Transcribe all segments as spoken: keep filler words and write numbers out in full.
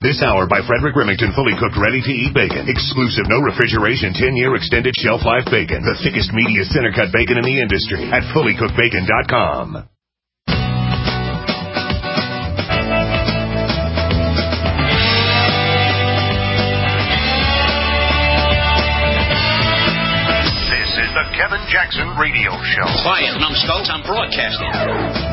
This hour by Frederick Remington, fully cooked, ready-to-eat bacon. Exclusive, no refrigeration, ten-year extended shelf life bacon. The thickest, meatiest, center-cut bacon in the industry at fully cooked bacon dot com. This is the Kevin Jackson Radio Show. Quiet, numbskulls, I'm broadcasting.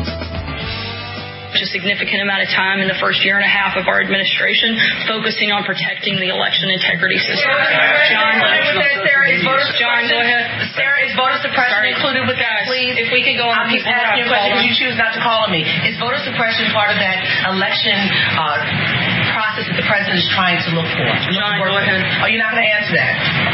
A significant amount of time in the first year and a half of our administration focusing on protecting the election integrity system. John, Sarah, is voter John, go ahead. Sarah, is voter suppression Sorry. included with that, Guys, please? if we could go on I'm the just people asking you a who have question called because you choose not to call on me. Is voter suppression part of that election uh, process that the president is trying to look for? John, go ahead. Oh, you're not going to answer that?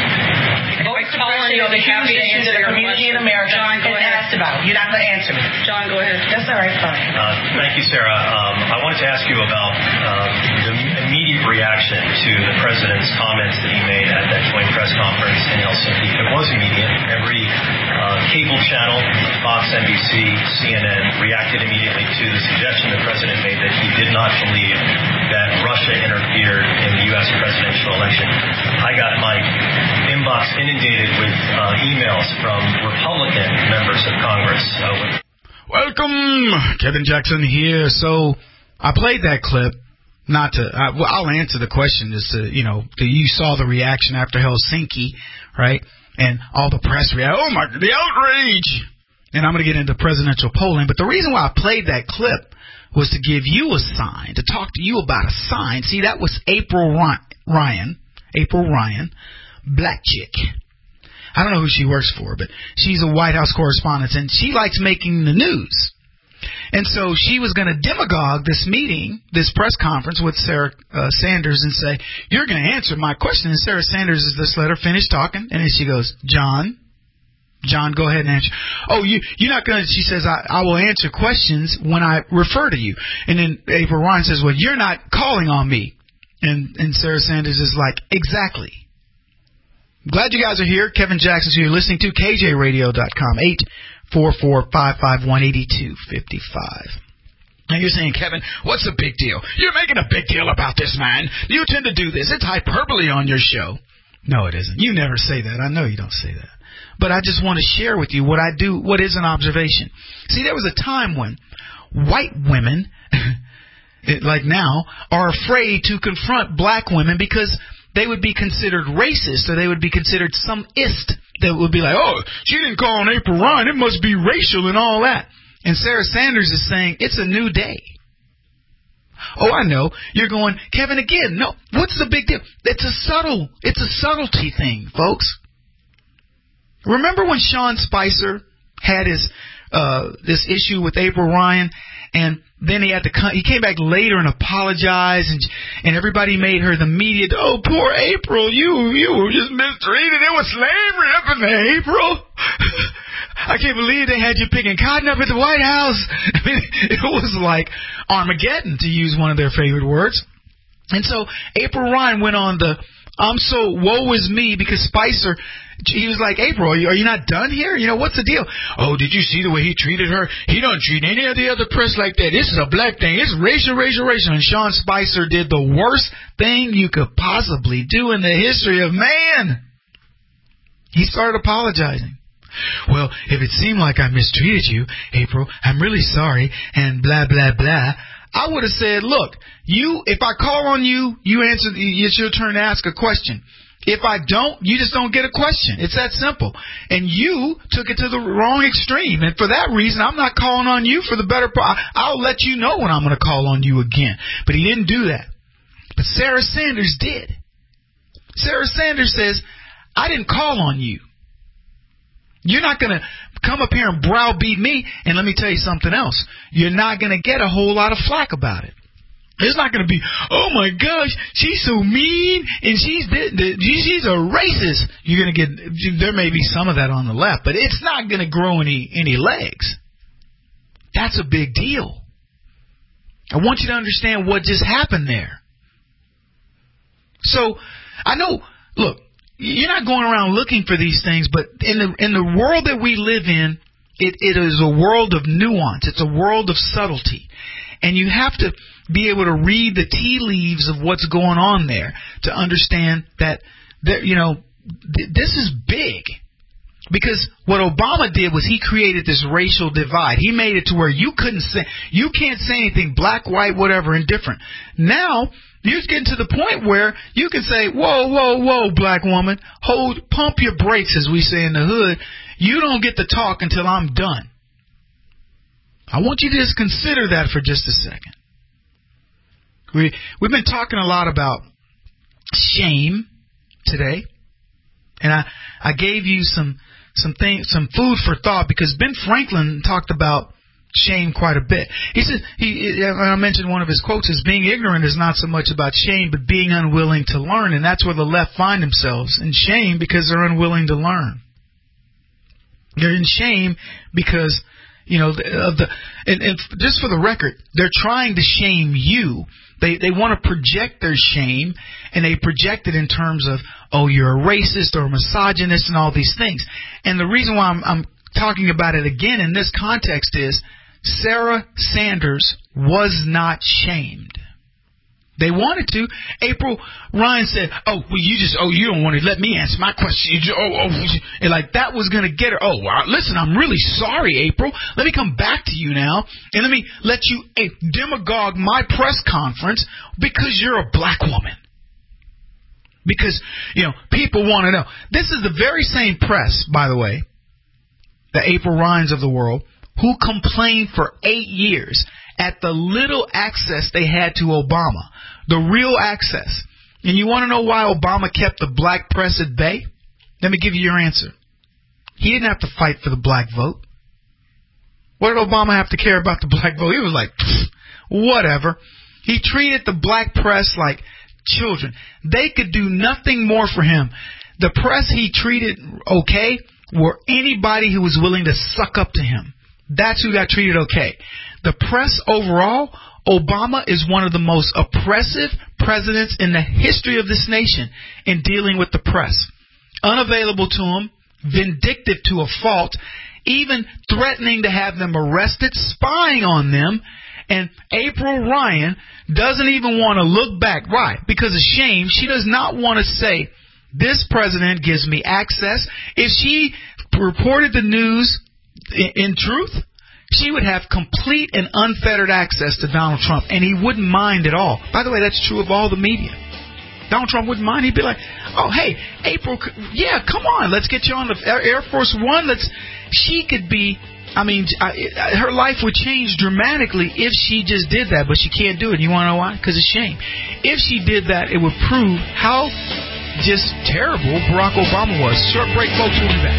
Voter suppression is a huge issue that the community in America John, go has ahead. asked about. You're not going to answer me. John, go ahead. That's all right, fine. Uh, thank you, Sarah. Um, I wanted to ask you about um, the immediate reaction to the president's comments that he made at that joint press conference in Helsinki. It was immediate. Every uh, cable channel, Fox, N B C, C N N, reacted immediately to the suggestion the president made that he did not believe that Russia interfered in the U S presidential election. I got my inbox inundated with uh, emails from Republican members of Congress. Uh, with Welcome, Kevin Jackson here. So I played that clip not to. I, well, I'll answer the question. Is to you know, the, you saw the reaction after Helsinki, right? And all the press react. Oh my, the outrage! And I'm going to get into presidential polling. But the reason why I played that clip was to give you a sign, to talk to you about a sign. See, that was April Ryan, April Ryan, black chick. I don't know who she works for, but she's a White House correspondent, and she likes making the news. And so she was going to demagogue this meeting, this press conference with Sarah uh, Sanders and say, you're going to answer my question. And Sarah Sanders is this let her finish talking, and then she goes, John, John, go ahead and answer. Oh, you, you're not going to, she says, I, I will answer questions when I refer to you. And then April Ryan says, well, you're not calling on me. And, and Sarah Sanders is like, exactly. Glad you guys are here. Kevin Jackson, so you're listening to K J radio dot com, eight four four, five five one, eight two five five. Now you're saying, Kevin, what's the big deal? You're making a big deal about this, man. You tend to do this. It's hyperbole on your show. No, it isn't. You never say that. I know you don't say that. But I just want to share with you what I do, what is an observation. See, there was a time when white women, like now, are afraid to confront black women because they would be considered racist, or they would be considered some ist that would be like, oh, she didn't call on April Ryan, it must be racial and all that. And Sarah Sanders is saying, it's a new day. Oh, I know. You're going, Kevin, again, no, what's the big deal? It's a subtle, it's a subtlety thing, folks. Remember when Sean Spicer had his, uh, this issue with April Ryan, and then he had to come, he came back later and apologized, and and everybody made her the media. Oh, poor April, you you were just mistreated. It was slavery up in there, April. I can't believe they had you picking cotton up at the White House. I mean, it was like Armageddon, to use one of their favorite words. And so April Ryan went on the I'm so woe is me because Spicer, he was like, April, are you, are you not done here? You know, what's the deal? Oh, did you see the way he treated her? He don't treat any of the other press like that. This is a black thing. It's racial, racial, racial. And Sean Spicer did the worst thing you could possibly do in the history of man. He started apologizing. Well, if it seemed like I mistreated you, April, I'm really sorry, and blah, blah, blah. I would have said, look, you, if I call on you, you answer, it's your turn to ask a question. If I don't, you just don't get a question. It's that simple. And you took it to the wrong extreme. And for that reason, I'm not calling on you for the better part. I'll let you know when I'm going to call on you again. But he didn't do that. But Sarah Sanders did. Sarah Sanders says, I didn't call on you. You're not going to come up here and browbeat me. And let me tell you something else. You're not going to get a whole lot of flack about it. It's not going to be, oh my gosh, she's so mean and she's she's a racist. You're going to get, there may be some of that on the left, but it's not going to grow any any legs. That's a big deal. I want you to understand what just happened there. So I know, look, you're not going around looking for these things, but in the in the world that we live in, it, it is a world of nuance. It's a world of subtlety. And you have to be able to read the tea leaves of what's going on there to understand that, that you know, th- this is big. Because what Obama did was he created this racial divide. He made it to where you couldn't say, you can't say anything, black, white, whatever, indifferent. Now, you're getting to the point where you can say, whoa, whoa, whoa, black woman, hold, pump your brakes, as we say in the hood. You don't get to talk until I'm done. I want you to just consider that for just a second. We, we've been talking a lot about shame today. And I, I gave you some some things, some food for thought, because Ben Franklin talked about shame quite a bit. He said, he, I mentioned one of his quotes is, being ignorant is not so much about shame, but being unwilling to learn. And that's where the left find themselves, in shame because they're unwilling to learn. They're in shame because, you know, of the, and, and just for the record, they're trying to shame you. They they want to project their shame, and they project it in terms of, oh, you're a racist or a misogynist and all these things. And the reason why I'm, I'm talking about it again in this context is Sarah Sanders was not shamed. They wanted to. April Ryan said, oh, well, you just, oh, you don't want to let me answer my question. You just, oh, oh, and like that was going to get her. Oh, well, listen, I'm really sorry, April. Let me come back to you now, and let me let you eh, demagogue my press conference because you're a black woman. Because, you know, people want to know. This is the very same press, by the way, the April Ryans of the world, who complained for eight years at the little access they had to Obama, the real access. And you want to know why Obama kept the black press at bay? Let me give you your answer. He didn't have to fight for the black vote. What did Obama have to care about the black vote? He was like, whatever. He treated the black press like children. They could do nothing more for him. The press he treated okay were anybody who was willing to suck up to him. That's who got treated okay. The press overall, Obama is one of the most oppressive presidents in the history of this nation in dealing with the press. Unavailable to him, vindictive to a fault, even threatening to have them arrested, spying on them. And April Ryan doesn't even want to look back. Right, because of shame, she does not want to say, this president gives me access. If she reported the news in, in truth, she would have complete and unfettered access to Donald Trump, and he wouldn't mind at all. By the way, that's true of all the media. Donald Trump wouldn't mind. He'd be like, oh, hey, April, yeah, come on, let's get you on the Air Force One. Let's. She could be, I mean, I, her life would change dramatically if she just did that, but she can't do it. You want to know why? Because it's shame. If she did that, it would prove how just terrible Barack Obama was. Short break, folks. We'll be back.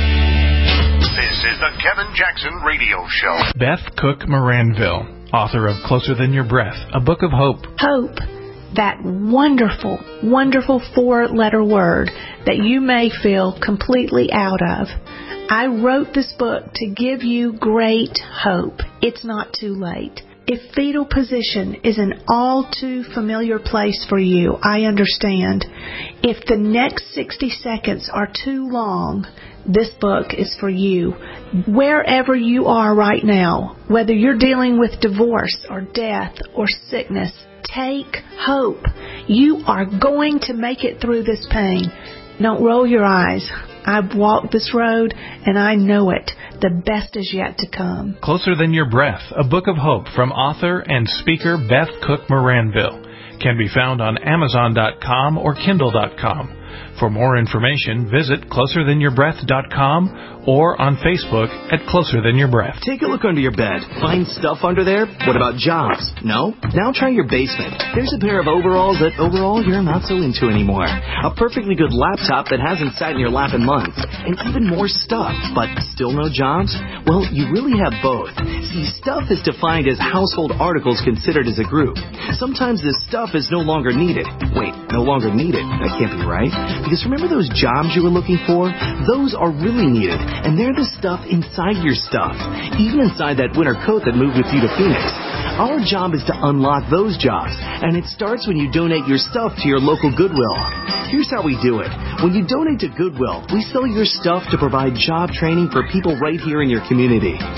This is the Kevin Jackson Radio Show. Beth Cook Moranville, author of Closer Than Your Breath, a book of hope. Hope, that wonderful, wonderful four-letter word that you may feel completely out of. I wrote this book to give you great hope. It's not too late. If fetal position is an all too familiar place for you, I understand. If the next sixty seconds are too long, this book is for you. Wherever you are right now, whether you're dealing with divorce or death or sickness, take hope. You are going to make it through this pain. Don't roll your eyes. I've walked this road, and I know it. The best is yet to come. Closer Than Your Breath, a book of hope from author and speaker Beth Cook Moranville. Can be found on Amazon dot com or Kindle dot com. For more information, visit closer than your breath dot com or on Facebook at Closer Than Your Breath. Take a look under your bed. Find stuff under there? What about jobs? No? Now try your basement. There's a pair of overalls that overall you're not so into anymore. A perfectly good laptop that hasn't sat in your lap in months. And even more stuff, but still no jobs? Well, you really have both. See, stuff is defined as household articles considered as a group. Sometimes this stuff is no longer needed. Wait, no longer needed? That can't be right. Because remember those jobs you were looking for? Those are really needed, and they're the stuff inside your stuff, even inside that winter coat that moved with you to Phoenix. Our job is to unlock those jobs, and it starts when you donate your stuff to your local Goodwill. Here's how we do it. When you donate to Goodwill, we sell your stuff to provide job training for people right here in your community.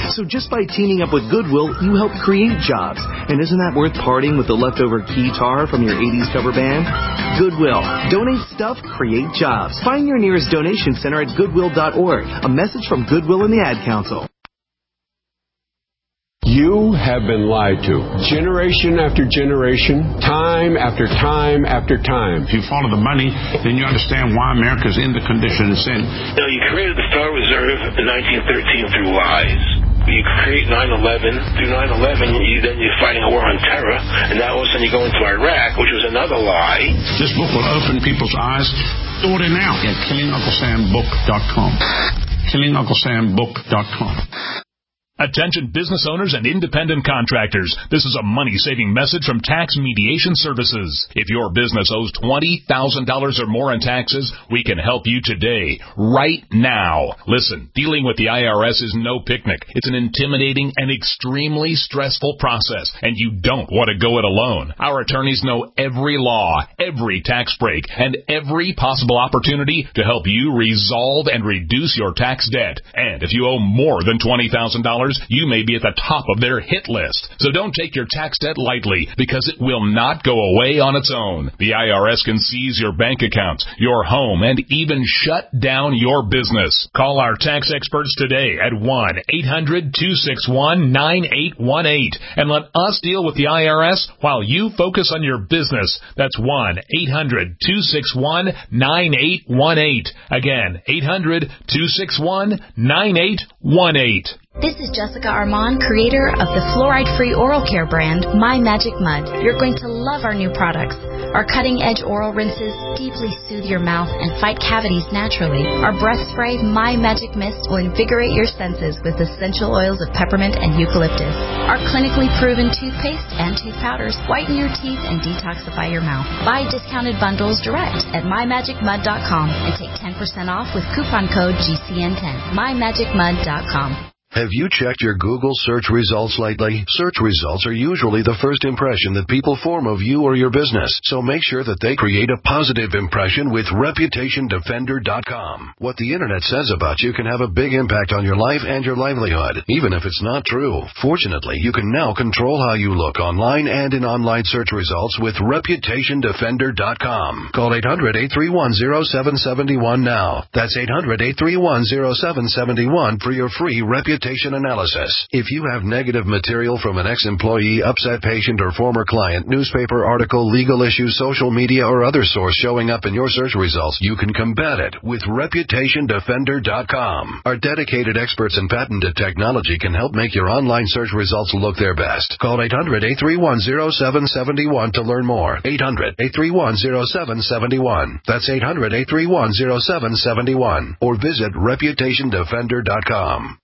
So just by teaming up with Goodwill, you help create jobs. And isn't that worth parting with the leftover guitar from your eighties cover band? Goodwill. Donate stuff, create jobs. Find your nearest donation center at goodwill dot org. A message from Goodwill and the Ad Council. You have been lied to. Generation after generation, time after time after time. If you follow the money, then you understand why America's in the condition it's in. You know, you created the Federal Reserve in nineteen thirteen through lies. You create nine eleven. Through nine eleven, you, then you're fighting a war on terror, and now all of a sudden you go into Iraq, which was another lie. This book will open people's eyes. Order now at killing uncle sam book dot com. killing uncle sam book dot com. Attention business owners and independent contractors. This is a money-saving message from Tax Mediation Services. If your business owes twenty thousand dollars or more in taxes, we can help you today, right now. Listen, dealing with the I R S is no picnic. It's an intimidating and extremely stressful process, and you don't want to go it alone. Our attorneys know every law, every tax break, and every possible opportunity to help you resolve and reduce your tax debt. And if you owe more than twenty thousand dollars, you may be at the top of their hit list. So don't take your tax debt lightly, because it will not go away on its own. The I R S can seize your bank accounts, your home, and even shut down your business. Call our tax experts today at one eight hundred two six one nine eight one eight and let us deal with the I R S while you focus on your business. That's one eight hundred two six one nine eight one eight. Again, eight hundred two six one nine eight one eight. This is Jessica Armand, creator of the fluoride-free oral care brand, My Magic Mud. You're going to love our new products. Our cutting-edge oral rinses deeply soothe your mouth and fight cavities naturally. Our breath spray, My Magic Mist, will invigorate your senses with essential oils of peppermint and eucalyptus. Our clinically proven toothpaste and tooth powders whiten your teeth and detoxify your mouth. Buy discounted bundles direct at my magic mud dot com and take ten percent off with coupon code G C N ten. my magic mud dot com. Have you checked your Google search results lately? Search results are usually the first impression that people form of you or your business, so make sure that they create a positive impression with reputation defender dot com. What the internet says about you can have a big impact on your life and your livelihood, even if it's not true. Fortunately, you can now control how you look online and in online search results with reputation defender dot com. Call eight hundred eight three one zero seven seven one now. That's eight hundred eight three one zero seven seven one for your free reputation analysis. If you have negative material from an ex-employee, upset patient, or former client, newspaper article, legal issue, social media, or other source showing up in your search results, you can combat it with reputation defender dot com. Our dedicated experts in patented technology can help make your online search results look their best. Call eight hundred eight three one zero seven seven one to learn more. eight hundred eight three one zero seven seven one. That's eight hundred eight three one zero seven seven one. Or visit reputation defender dot com.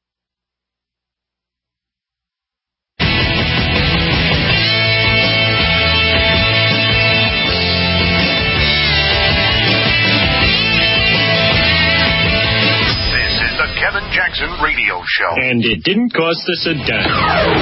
Kevin Jackson Radio Show. And it didn't cost us a dime.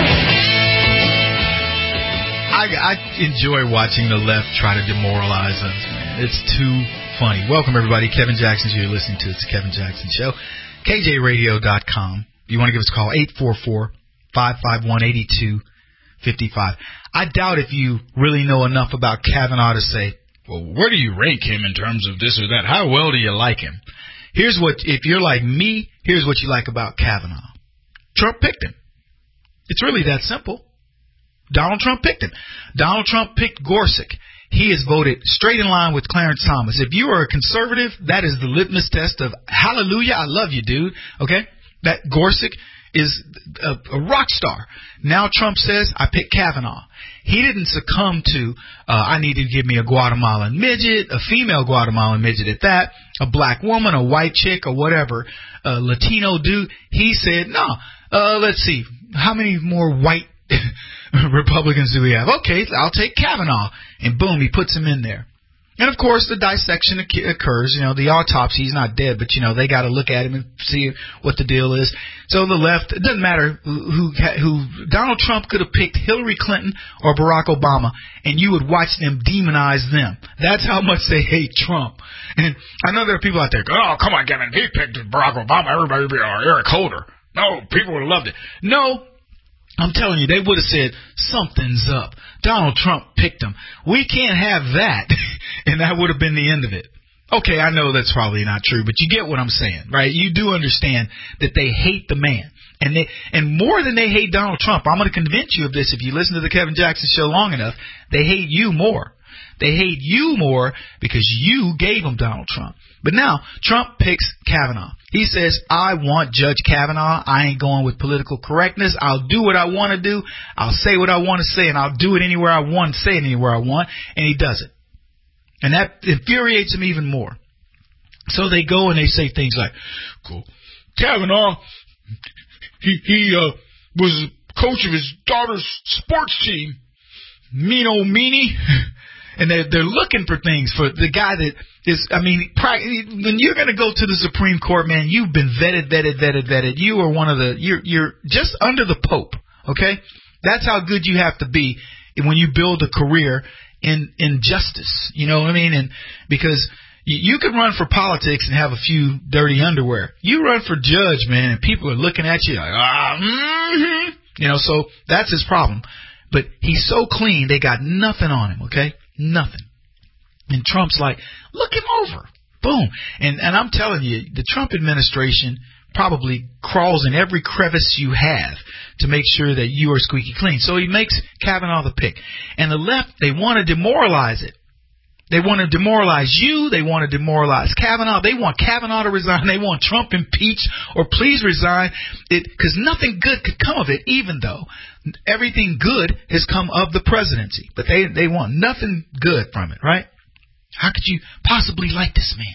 I, I enjoy watching the left try to demoralize us, man. It's too funny. Welcome, everybody. Kevin Jackson, you're listening to. It's the Kevin Jackson Show. K J radio dot com. If you want to give us a call, eight four four, five five one, eight two five five. I doubt if you really know enough about Kavanaugh to say, well, where do you rank him in terms of this or that? How well do you like him? Here's what, if you're like me, here's what you like about Kavanaugh. Trump picked him. It's really that simple. Donald Trump picked him. Donald Trump picked Gorsuch. He is voted straight in line with Clarence Thomas. If you are a conservative, that is the litmus test of hallelujah, I love you, dude. Okay? That Gorsuch is a, a rock star. Now Trump says, I picked Kavanaugh. He didn't succumb to, uh, I need to give me a Guatemalan midget, a female Guatemalan midget at that, a black woman, a white chick, or whatever, a Latino dude. He said, no, uh, let's see, how many more white Republicans do we have? Okay, I'll take Kavanaugh. And boom, he puts him in there. And, of course, the dissection occurs. You know, the autopsy, he's not dead, but, you know, they got to look at him and see what the deal is. So the left, it doesn't matter who, who Donald Trump could have picked Hillary Clinton or Barack Obama, and you would watch them demonize them. That's how much they hate Trump. And I know there are people out there going, oh, come on, Kevin, he picked Barack Obama. Everybody would be uh, Eric Holder. Oh, people would have loved it. No, I'm telling you, they would have said, something's up. Donald Trump picked him. We can't have that. And that would have been the end of it. Okay, I know that's probably not true, but you get what I'm saying, right? You do understand that they hate the man. And they, and more than they hate Donald Trump, I'm going to convince you of this if you listen to the Kevin Jackson Show long enough, they hate you more. They hate you more because you gave them Donald Trump. But now, Trump picks Kavanaugh. He says, I want Judge Kavanaugh. I ain't going with political correctness. I'll do what I want to do. I'll say what I want to say, and I'll do it anywhere I want, say it anywhere I want, and he does it. And that infuriates him even more. So they go and they say things like, cool. Kavanaugh, he, he uh, was coach of his daughter's sports team. Mean old meanie. And they're, they're looking for things for the guy that is, I mean, when you're going to go to the Supreme Court, man, you've been vetted, vetted, vetted, vetted. You are one of the, you're, you're just under the Pope, okay? That's how good you have to be when you build a career in, in justice, you know what I mean? And because you, you can run for politics and have a few dirty underwear. You run for judge, man, and people are looking at you like, ah, mm-hmm. You know, so that's his problem. But he's so clean, they got nothing on him, okay? Nothing. And Trump's like, look him over. Boom. And and I'm telling you, the Trump administration probably crawls in every crevice you have to make sure that you are squeaky clean. So he makes Kavanaugh the pick. And the left, they want to demoralize it. They want to demoralize you. They want to demoralize Kavanaugh. They want Kavanaugh to resign. They want Trump impeached or please resign. Because nothing good could come of it, even though everything good has come of the presidency. But they, they want nothing good from it, right? How could you possibly like this man?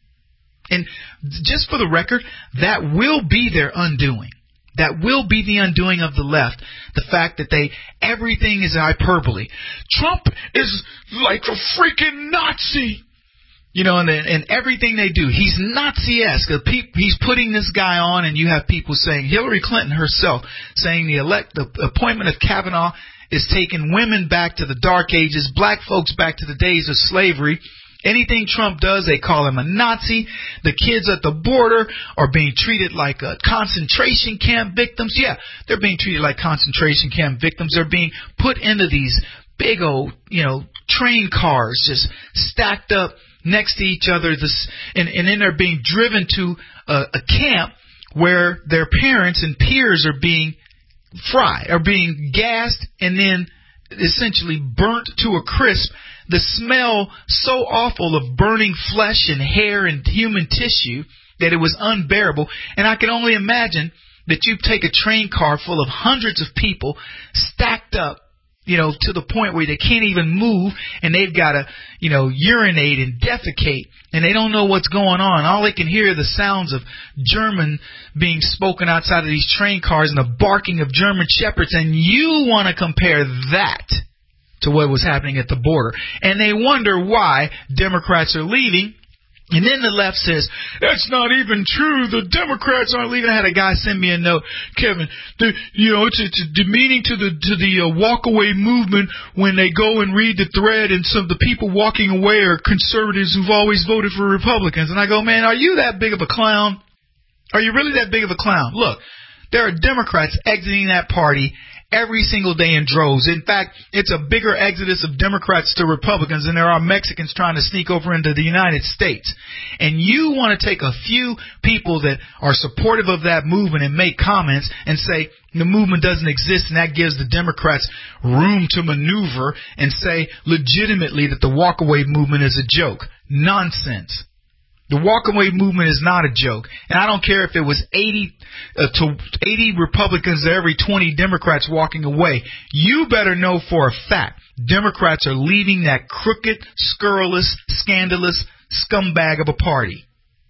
And just for the record, that will be their undoing. That will be the undoing of the left. The fact that they, everything is hyperbole. Trump is like a freaking Nazi. You know, and and everything they do, he's Nazi-esque. He's putting this guy on, and you have people saying, Hillary Clinton herself saying the elect, the appointment of Kavanaugh is taking women back to the dark ages, black folks back to the days of slavery. Anything Trump does, they call him a Nazi. The kids at the border are being treated like uh, concentration camp victims. Yeah, they're being treated like concentration camp victims. They're being put into these big old, you know, train cars just stacked up next to each other. This, and, and then they're being driven to a, a camp where their parents and peers are being fried, are being gassed and then essentially burnt to a crisp. The smell so awful of burning flesh and hair and human tissue that it was unbearable. And I can only imagine that you take a train car full of hundreds of people stacked up, you know, to the point where they can't even move, and they've got to, you know, urinate and defecate, and they don't know what's going on. All they can hear are the sounds of German being spoken outside of these train cars and the barking of German shepherds, and you want to compare that to what was happening at the border. And they wonder why Democrats are leaving. And then the left says, that's not even true. The Democrats aren't leaving. I had a guy send me a note, Kevin, the, you know, it's, it's demeaning to the to the uh, walk-away movement when they go and read the thread and some of the people walking away are conservatives who've always voted for Republicans. And I go, man, are you that big of a clown? Are you really that big of a clown? Look, there are Democrats exiting that party every single day in droves. In fact, it's a bigger exodus of Democrats to Republicans than there are Mexicans trying to sneak over into the United States. And you want to take a few people that are supportive of that movement and make comments and say the movement doesn't exist, and that gives the Democrats room to maneuver and say legitimately that the walkaway movement is a joke. Nonsense. The walkaway movement is not a joke. And I don't care if it was eighty uh, to eighty Republicans to every twenty Democrats walking away. You better know for a fact Democrats are leaving that crooked, scurrilous, scandalous scumbag of a party.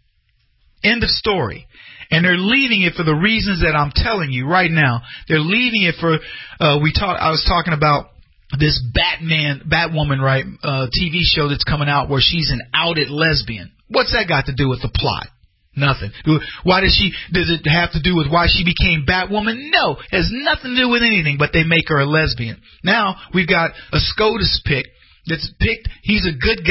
End of story. And they're leaving it for the reasons that I'm telling you right now. They're leaving it for, uh, we talk, I was talking about this Batman, Batwoman, right, uh, T V show that's coming out where she's an outed lesbian. What's that got to do with the plot? Nothing. Why does she, does it have to do with why she became Batwoman? No, it has nothing to do with anything, but they make her a lesbian. Now, we've got a SCOTUS pick that's picked, he's a good guy.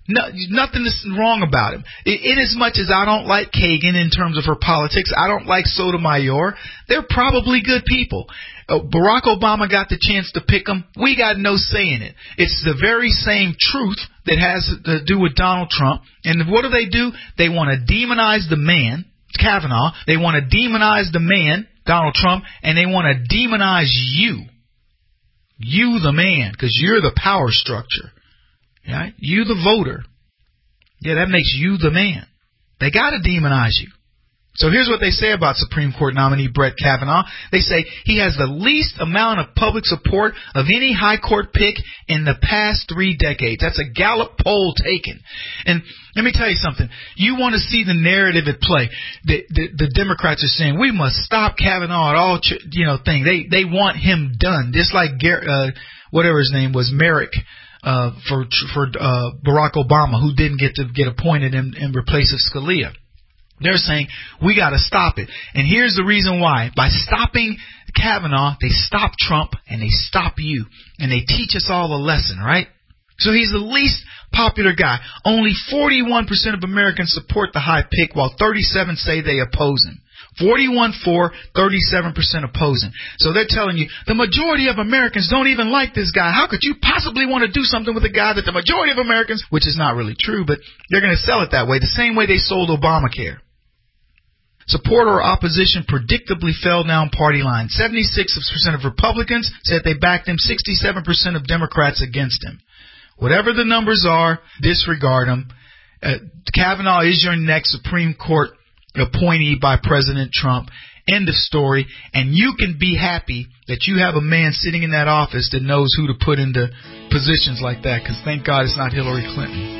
No, nothing is wrong about him. In as much as I don't like Kagan in terms of her politics, I don't like Sotomayor, they're probably good people. Uh, Barack Obama got the chance to pick them. We got no say in it. It's the very same truth that has to do with Donald Trump. And what do they do? They want to demonize the man, Kavanaugh. They want to demonize the man, Donald Trump, and they want to demonize you. You, the man, because you're the power structure. Right? You, the voter. Yeah, that makes you the man. They got to demonize you. So here's what they say about Supreme Court nominee Brett Kavanaugh. They say he has the least amount of public support of any high court pick in the past three decades. That's a Gallup poll taken. And let me tell you something. You want to see the narrative at play. The, the, the Democrats are saying we must stop Kavanaugh at all, you know, thing. They they want him done. Just like uh, whatever his name was, Merrick. Uh, for for uh, Barack Obama, who didn't get to get appointed in, in replace of Scalia. They're saying we got to stop it. And here's the reason why. By stopping Kavanaugh, they stop Trump and they stop you. And they teach us all a lesson, right? So he's the least popular guy. Only forty-one percent of Americans support the high pick, while thirty-seven say they oppose him. forty-one for, thirty-seven percent opposing. So they're telling you the majority of Americans don't even like this guy. How could you possibly want to do something with a guy that the majority of Americans, which is not really true, but they're going to sell it that way, the same way they sold Obamacare. Support or opposition predictably fell down party lines. seventy-six percent of Republicans said they backed him, sixty-seven percent of Democrats against him. Whatever the numbers are, disregard them. Uh, Kavanaugh is your next Supreme Court appointee by President Trump. End of story. And you can be happy that you have a man sitting in that office that knows who to put into positions like that, because thank God it's not Hillary Clinton.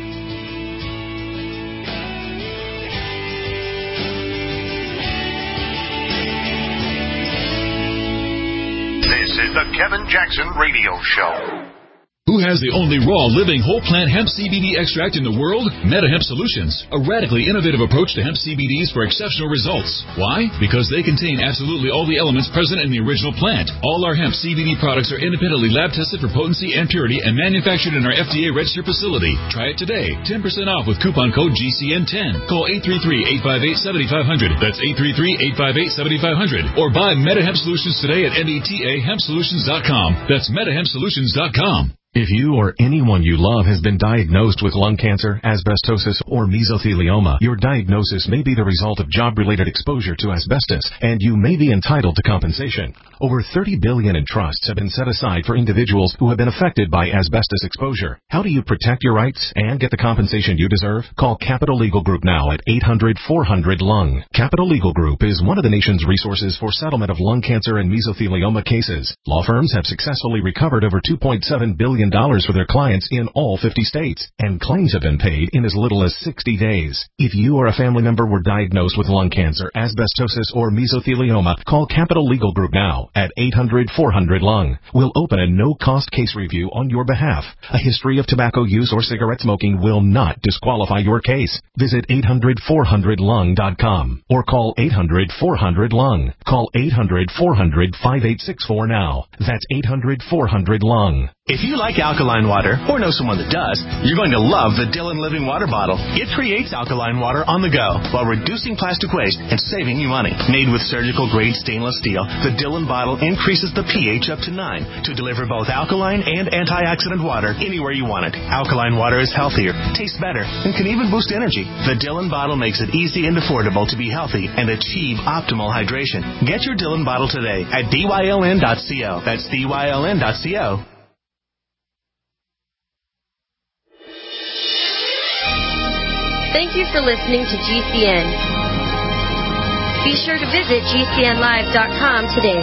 This is the Kevin Jackson Radio Show. Who has the only raw, living, whole plant hemp C B D extract in the world? MetaHemp Solutions, a radically innovative approach to hemp C B Ds for exceptional results. Why? Because they contain absolutely all the elements present in the original plant. All our hemp C B D products are independently lab tested for potency and purity and manufactured in our F D A registered facility. Try it today. ten percent off with coupon code G C N ten. Call eight three three, eight five eight, seven five zero zero. That's eight three three, eight five eight, seven five zero zero. Or buy MetaHemp Solutions today at meta hemp solutions dot com. That's meta hemp solutions dot com. If you or anyone you love has been diagnosed with lung cancer, asbestosis, or mesothelioma, your diagnosis may be the result of job-related exposure to asbestos, and you may be entitled to compensation. Over thirty billion dollars in trusts have been set aside for individuals who have been affected by asbestos exposure. How do you protect your rights and get the compensation you deserve? Call Capital Legal Group now at eight hundred, four hundred, lung. Capital Legal Group is one of the nation's resources for settlement of lung cancer and mesothelioma cases. Law firms have successfully recovered over two point seven billion dollars for their clients in all fifty states, and claims have been paid in as little as sixty days. If you or a family member were diagnosed with lung cancer, asbestosis, or mesothelioma, call Capital Legal Group now at eight hundred, four hundred, lung. We'll open a no-cost case review on your behalf. A history of tobacco use or cigarette smoking will not disqualify your case. Visit eight hundred, four hundred, lung dot com or call eight hundred, four hundred, lung. Call eight hundred, four hundred, five eight six four now. That's eight hundred, four hundred, lung. If you like alkaline water, or know someone that does, you're going to love the Dillon Living Water Bottle. It creates alkaline water on the go while reducing plastic waste and saving you money. Made with surgical-grade stainless steel, the Dillon bottle increases the pH up to nine to deliver both alkaline and antioxidant water anywhere you want it. Alkaline water is healthier, tastes better, and can even boost energy. The Dillon bottle makes it easy and affordable to be healthy and achieve optimal hydration. Get your Dillon bottle today at D Y L N dot co. That's D Y L N dot co. Thank you for listening to G C N. Be sure to visit G C N live dot com today.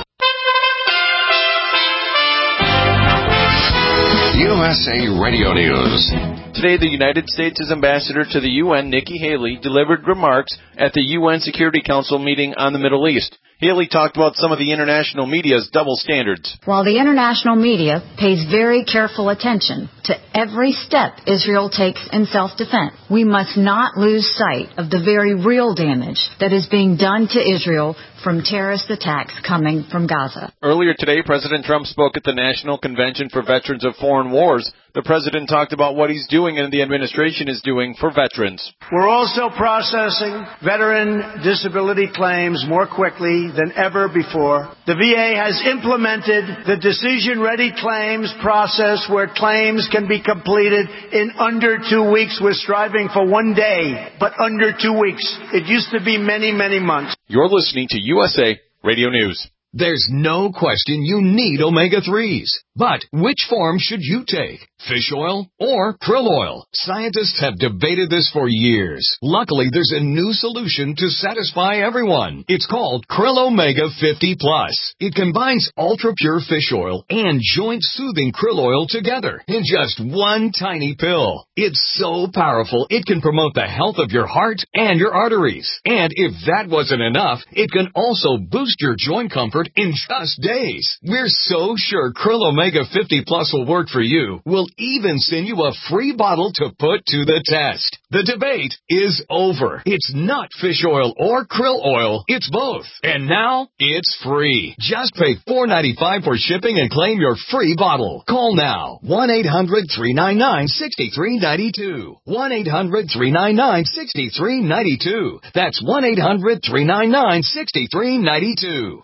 U S A Radio News. Today, the United States' ambassador to the U N, Nikki Haley, delivered remarks at the U N Security Council meeting on the Middle East. Haley talked about some of the international media's double standards. While the international media pays very careful attention to every step Israel takes in self-defense, we must not lose sight of the very real damage that is being done to Israel from terrorist attacks coming from Gaza. Earlier today, President Trump spoke at the National Convention for Veterans of Foreign Wars. The president talked about what he's doing and the administration is doing for veterans. We're also processing veteran disability claims more quickly than ever before. The V A has implemented the decision-ready claims process where claims can be completed in under two weeks. We're striving for one day, but under two weeks. It used to be many, many months. You're listening to U S A Radio News. There's no question you need omega threes. But which form should you take? Fish oil or krill oil? Scientists have debated this for years. Luckily, there's a new solution to satisfy everyone. It's called Krill Omega fifty plus. It combines ultra-pure fish oil and joint-soothing krill oil together in just one tiny pill. It's so powerful, it can promote the health of your heart and your arteries. And if that wasn't enough, it can also boost your joint comfort in just days. We're so sure Krill Omega fifty plus will work for you. We'll even send you a free bottle to put to the test. The debate is over. It's not fish oil or krill oil. It's both. And now it's free. Just pay four dollars and ninety-five cents for shipping and claim your free bottle. Call now. one eight hundred three nine nine six three nine two. one eight hundred three nine nine six three nine two. That's one eight hundred three nine nine six three nine two.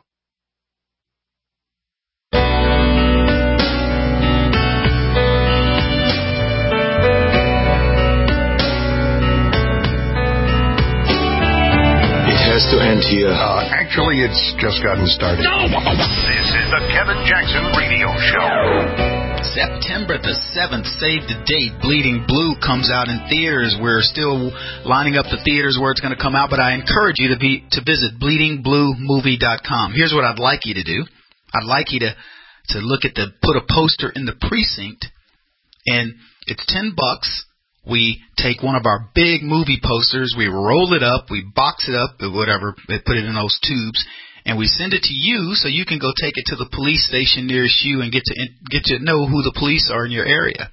Has to end here. Uh, actually, it's just gotten started. No! This is the Kevin Jackson Radio Show. September the seventh, save the date. Bleeding Blue comes out in theaters. We're still lining up the theaters where it's going to come out, but I encourage you to be to visit bleeding blue movie dot com. Here's what I'd like you to do. I'd like you to, to look at the, put a poster in the precinct, and it's ten bucks. We take one of our big movie posters, we roll it up, we box it up, or whatever, put it in those tubes, and we send it to you so you can go take it to the police station nearest you and get to get to know who the police are in your area.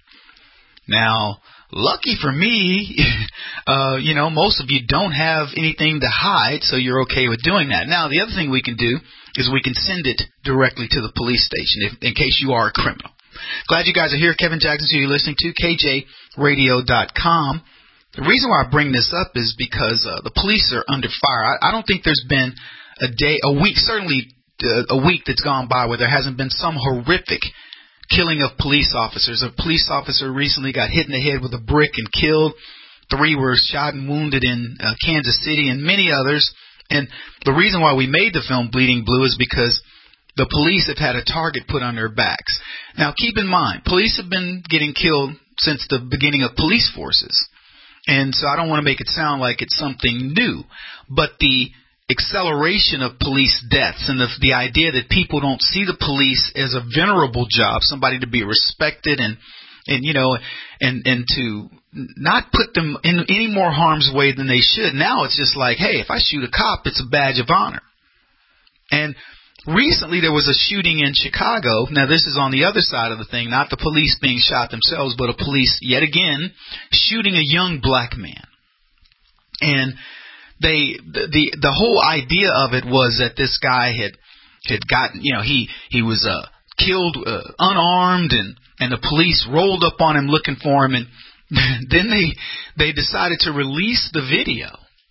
Now, lucky for me, uh, you know, most of you don't have anything to hide, so you're okay with doing that. Now, the other thing we can do is we can send it directly to the police station if, in case you are a criminal. Glad you guys are here. Kevin Jackson, who you're listening to, K J radio dot com. The reason why I bring this up is because uh, the police are under fire. I, I don't think there's been a day, a week, certainly uh, a week that's gone by where there hasn't been some horrific killing of police officers. A police officer recently got hit in the head with a brick and killed. Three were shot and wounded in uh, Kansas City, and many others. And the reason why we made the film Bleeding Blue is because the police have had a target put on their backs. Now, keep in mind, police have been getting killed since the beginning of police forces. And so I don't want to make it sound like it's something new. But the acceleration of police deaths and the, the idea that people don't see the police as a venerable job, somebody to be respected and, and you know, and, and to not put them in any more harm's way than they should. Now it's just like, hey, if I shoot a cop, it's a badge of honor. And recently, there was a shooting in Chicago. Now, this is on the other side of the thing, not the police being shot themselves, but a police, yet again, shooting a young black man. And they, the, the, the whole idea of it was that this guy had, had gotten, you know, he, he was, uh, killed, uh, unarmed, and, and the police rolled up on him looking for him, and then they, they decided to release the video.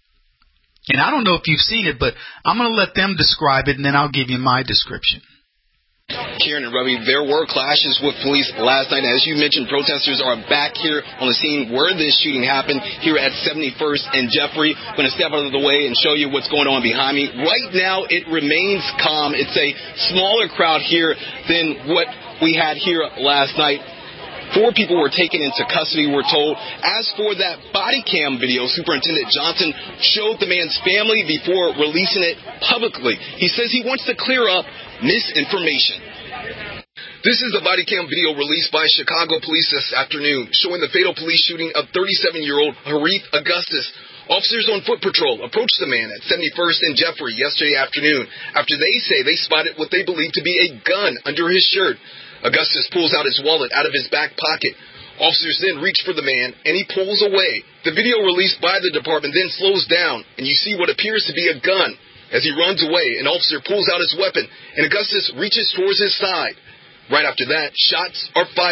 And I don't know if you've seen it, but I'm going to let them describe it, and then I'll give you my description. Karen and Robbie, there were clashes with police last night. As you mentioned, protesters are back here on the scene where this shooting happened, here at seventy-first and Jeffrey. I'm going to step out of the way and show you what's going on behind me. Right now, it remains calm. It's a smaller crowd here than what we had here last night. Four people were taken into custody, we're told. As for that body cam video, Superintendent Johnson showed the man's family before releasing it publicly. He says he wants to clear up misinformation. This is the body cam video released by Chicago police this afternoon, showing the fatal police shooting of thirty-seven-year-old Harith Augustus. Officers on foot patrol approached the man at seventy-first and Jeffrey yesterday afternoon after they say they spotted what they believe to be a gun under his shirt. Augustus pulls out his wallet out of his back pocket. Officers then reach for the man, and he pulls away. The video released by the department then slows down, and you see what appears to be a gun. As he runs away, an officer pulls out his weapon, and Augustus reaches towards his side. Right after that, shots are fired.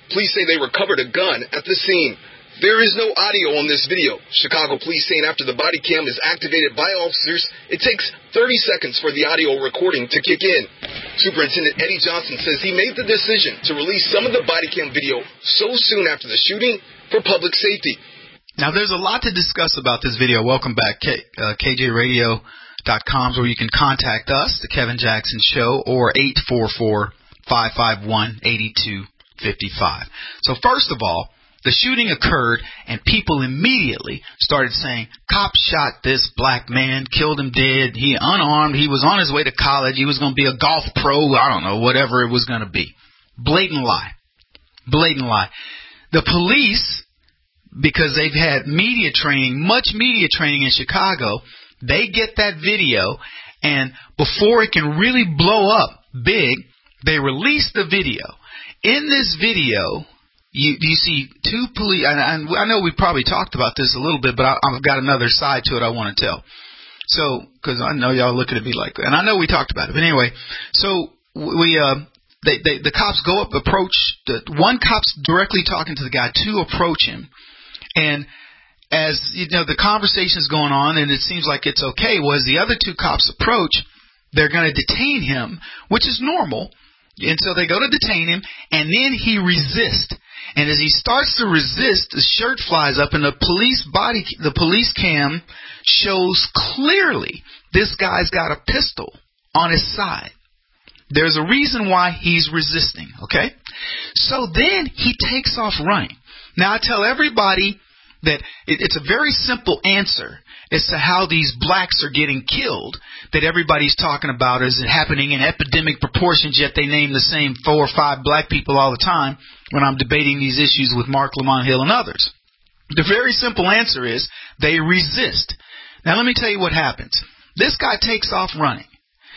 Police say they recovered a gun at the scene. There is no audio on this video. Chicago police saying after the body cam is activated by officers, it takes thirty seconds for the audio recording to kick in. Superintendent Eddie Johnson says he made the decision to release some of the body cam video so soon after the shooting for public safety. Now, there's a lot to discuss about this video. Welcome back, K, uh, K J radio dot com, where you can contact us, The Kevin Jackson Show, or eight four four, five five one, eight two five five. So first of all, the shooting occurred, and people immediately started saying, cops shot this black man, killed him dead, he unarmed, he was on his way to college, he was going to be a golf pro, I don't know, whatever it was going to be. Blatant lie. Blatant lie. The police, because they've had media training, much media training in Chicago, they get that video, and before it can really blow up big, they release the video. In this video, You, you see two police, and I, I know we probably talked about this a little bit, but I, I've got another side to it I want to tell. So, because I know y'all looking at me like, and I know we talked about it, but anyway, so we, uh, they, they, the cops go up, approach, the, one cop's directly talking to the guy, two approach him, and as, you know, the conversation's going on, and it seems like it's okay, well, as the other two cops approach, they're going to detain him, which is normal, and so they go to detain him, and then he resists. And as he starts to resist, the shirt flies up, and the police body, the police cam shows clearly this guy's got a pistol on his side. There's a reason why he's resisting, okay? So then he takes off running. Now, I tell everybody that it, it's a very simple answer as to how these blacks are getting killed that everybody's talking about. Is it happening in epidemic proportions, yet they name the same four or five black people all the time when I'm debating these issues with Mark Lamont Hill and others? The very simple answer is they resist. Now, let me tell you what happens. This guy takes off running.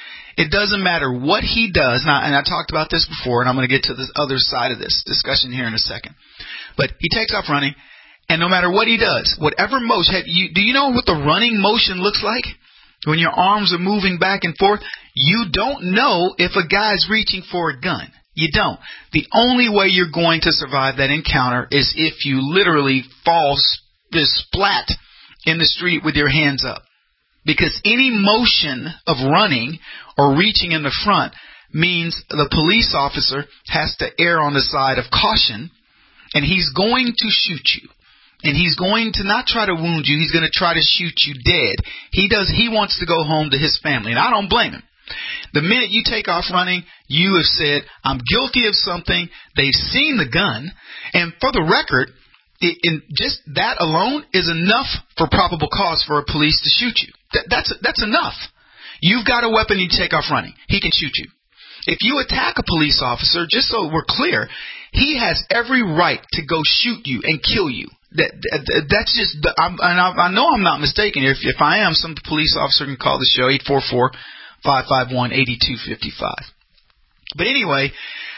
It doesn't matter what he does. Now, and I talked about this before, and I'm going to get to the other side of this discussion here in a second. But he takes off running, and no matter what he does, whatever motion, you, do you know what the running motion looks like? When your arms are moving back and forth, you don't know if a guy's reaching for a gun. You don't. The only way you're going to survive that encounter is if you literally fall splat in the street with your hands up. Because any motion of running or reaching in the front means the police officer has to err on the side of caution, and he's going to shoot you. And he's going to not try to wound you. He's going to try to shoot you dead. He does. He wants to go home to his family, and I don't blame him. The minute you take off running, you have said, I'm guilty of something. They've seen the gun. And for the record, it, in just that alone is enough for probable cause for a police to shoot you. That, that's, that's enough. You've got a weapon, you take off running. He can shoot you. If you attack a police officer, just so we're clear, he has every right to go shoot you and kill you. That, that that's just, I'm, and I, I know I'm not mistaken. If if I am, some police officer can call the show eight four four, five five one, eight two five five. But anyway,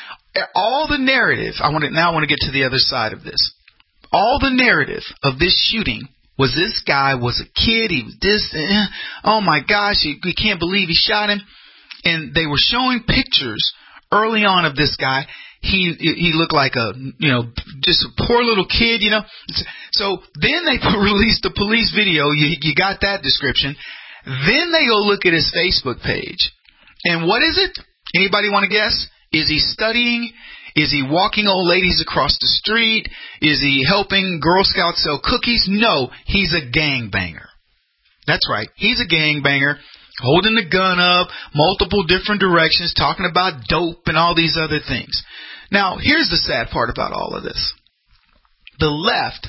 all the narrative. I want to now I want to get to the other side of this. All the narrative of this shooting was this guy was a kid. He was this. Eh, oh my gosh, we can't believe he shot him. And they were showing pictures early on of this guy. He he looked like a, you know, just a poor little kid, you know. So then they released the police video. You, you got that description. Then they go look at his Facebook page. And what is it? Anybody want to guess? Is he studying? Is he walking old ladies across the street? Is he helping Girl Scouts sell cookies? No, he's a gangbanger. That's right. He's a gangbanger. Holding the gun up, multiple different directions, talking about dope and all these other things. Now, here's the sad part about all of this. The left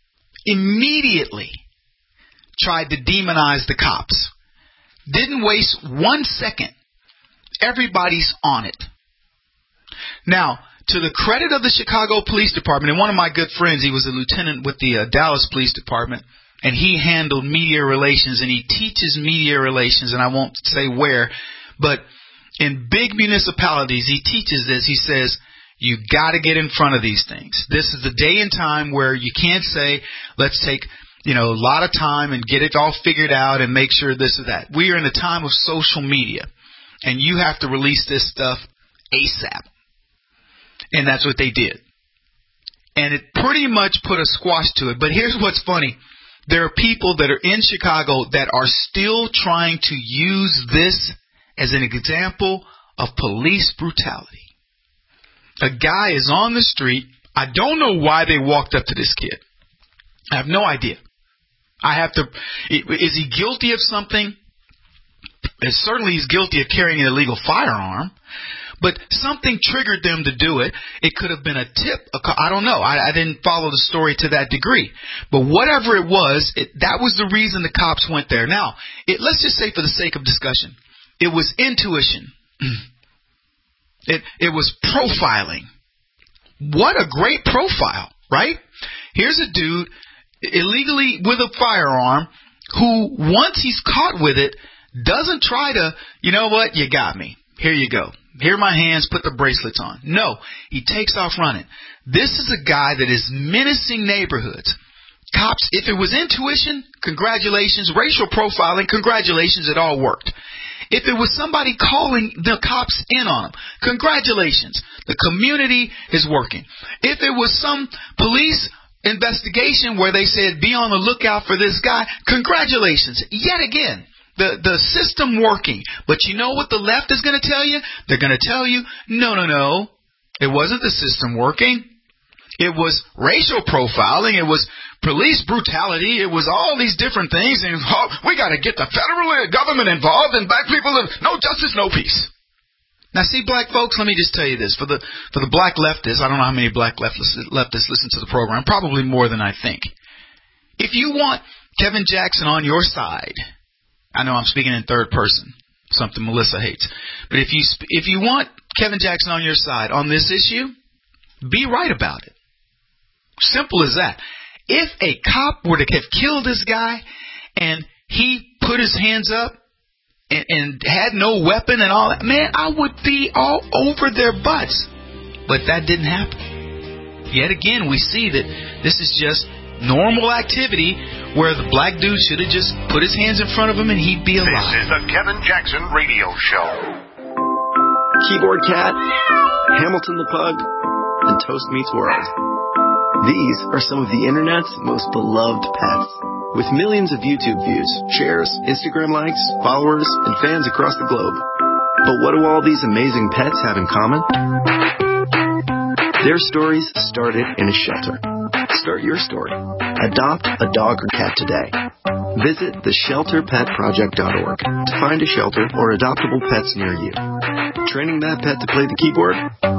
immediately tried to demonize the cops. Didn't waste one second. Everybody's on it. Now, to the credit of the Chicago Police Department, and one of my good friends, he was a lieutenant with the uh, Dallas Police Department, and he handled media relations, and he teaches media relations, and I won't say where, but in big municipalities, he teaches this. He says, you got to get in front of these things. This is the day and time where you can't say, let's take, you know, a lot of time and get it all figured out and make sure this or that. We are in a time of social media, and you have to release this stuff ASAP. And that's what they did. and it pretty much put a squash to it. But here's what's funny. There are people that are in Chicago that are still trying to use this as an example of police brutality. A guy is on the street. I don't know why they walked up to this kid. I have no idea. I have to, is he guilty of something? Certainly he's guilty of carrying an illegal firearm, but something triggered them to do it. It could have been a tip. I don't know. I, I didn't follow the story to that degree. But whatever it was, it, that was the reason the cops went there. Now, it, let's just say for the sake of discussion, it was intuition. It, it was profiling. What a great profile, right? Here's a dude illegally with a firearm who, once he's caught with it, doesn't try to, you know what, you got me. Here you go. Here are my hands, put the bracelets on. No, he takes off running. This is a guy that is menacing neighborhoods. Cops, if it was intuition, congratulations. Racial profiling, congratulations, it all worked. If it was somebody calling the cops in on him, congratulations, the community is working. If it was some police investigation where they said, be on the lookout for this guy, congratulations. Yet again, the, the system working. But you know what the left is going to tell you? They're going to tell you, no, no, no, it wasn't the system working. It was racial profiling. It was police brutality. It was all these different things. And oh, we got to get the federal government involved, and black people, no justice, no peace. Now, see, black folks, let me just tell you this. For the for the black leftists, I don't know how many black leftists, leftists listen to the program, probably more than I think. If you want Kevin Jackson on your side, I know I'm speaking in third person, something Melissa hates. But if you if you want Kevin Jackson on your side on this issue, be right about it. Simple as that. If a cop were to have killed this guy and he put his hands up, And, and had no weapon and all that, man, I would be all over their butts. But that didn't happen. Yet again, we see that this is just normal activity where the black dude should have just put his hands in front of him and he'd be alive. This is the Kevin Jackson Radio Show. Keyboard Cat, Hamilton the Pug, and Toast Meets World. These are some of the internet's most beloved pets. With millions of YouTube views, shares, Instagram likes, followers, and fans across the globe. But what do all these amazing pets have in common? Their stories started in a shelter. Start your story. Adopt a dog or cat today. Visit the shelter pet project dot org to find a shelter or adoptable pets near you. Training that pet to play the keyboard?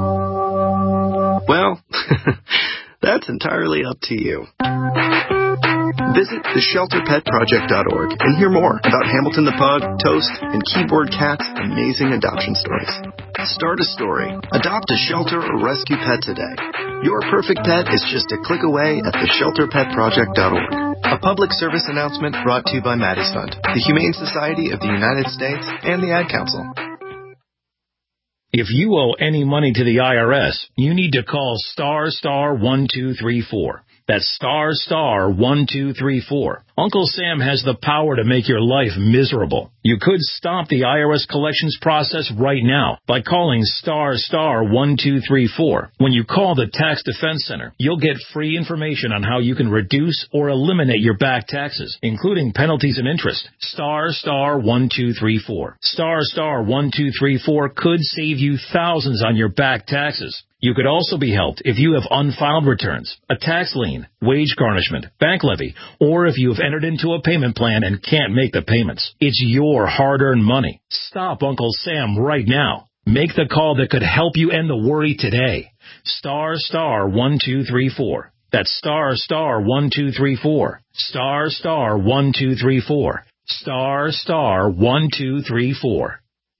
Well, that's entirely up to you. Visit the shelter pet project dot org and hear more about Hamilton the Pug, Toast, and Keyboard Cat's amazing adoption stories. Start a story. Adopt a shelter or rescue pet today. Your perfect pet is just a click away at the shelter pet project dot org. A public service announcement brought to you by Maddie's Fund, the Humane Society of the United States, and the Ad Council. If you owe any money to the I R S, you need to call star star one two three four. That's star star one two three four. Uncle Sam has the power to make your life miserable. You could stop the I R S collections process right now by calling star star one two three four. When you call the Tax Defense Center, you'll get free information on how you can reduce or eliminate your back taxes, including penalties and interest. Star star one two three four. Star star one two three four could save you thousands on your back taxes. You could also be helped if you have unfiled returns, a tax lien, wage garnishment, bank levy, or if you have entered into a payment plan and can't make the payments. It's your hard-earned money. Stop Uncle Sam right now. Make the call that could help you end the worry today. Star star one two three four. That's star star one two three four. Star star one two three four. Star star one two three four.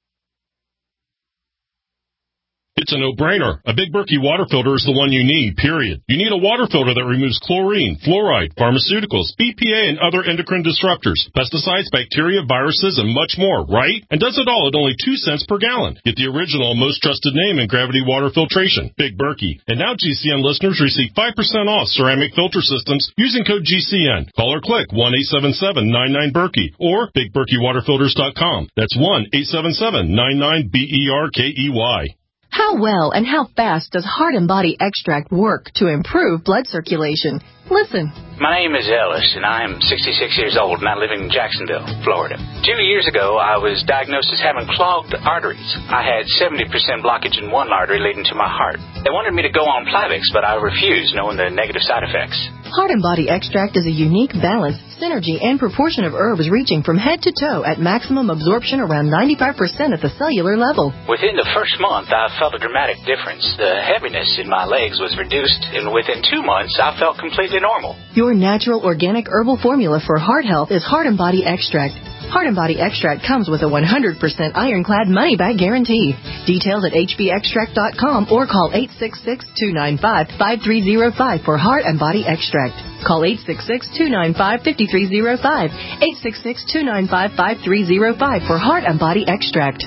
It's a no-brainer. A Big Berkey water filter is the one you need, period. You need a water filter that removes chlorine, fluoride, pharmaceuticals, B P A, and other endocrine disruptors, pesticides, bacteria, viruses, and much more, right? And does it all at only two cents per gallon. Get the original, most trusted name in gravity water filtration, Big Berkey. And now G C N listeners receive five percent off ceramic filter systems using code G C N. Call or click one eight seven seven nine nine Berkey or big berkey water filters dot com. That's one eight seven seven nine nine B E R K E Y. How well and how fast does Heart and Body Extract work to improve blood circulation? Listen. My name is Ellis, and I am sixty-six years old, and I live in Jacksonville, Florida. Two years ago, I was diagnosed as having clogged arteries. I had seventy percent blockage in one artery leading to my heart. They wanted me to go on Plavix, but I refused, knowing the negative side effects. Heart and Body Extract is a unique balance, synergy, and proportion of herbs reaching from head to toe at maximum absorption around ninety-five percent at the cellular level. Within the first month, I felt a dramatic difference. The heaviness in my legs was reduced, and within two months, I felt completely normal. Your natural organic herbal formula for heart health is Heart and Body Extract. Heart and Body Extract comes with a one hundred percent ironclad money-back guarantee. Details at h b extract dot com or call eight six six, two nine five, five three zero five for Heart and Body Extract. Call eight six six, two nine five, five three zero five, eight six six, two nine five, five three zero five for Heart and Body Extract.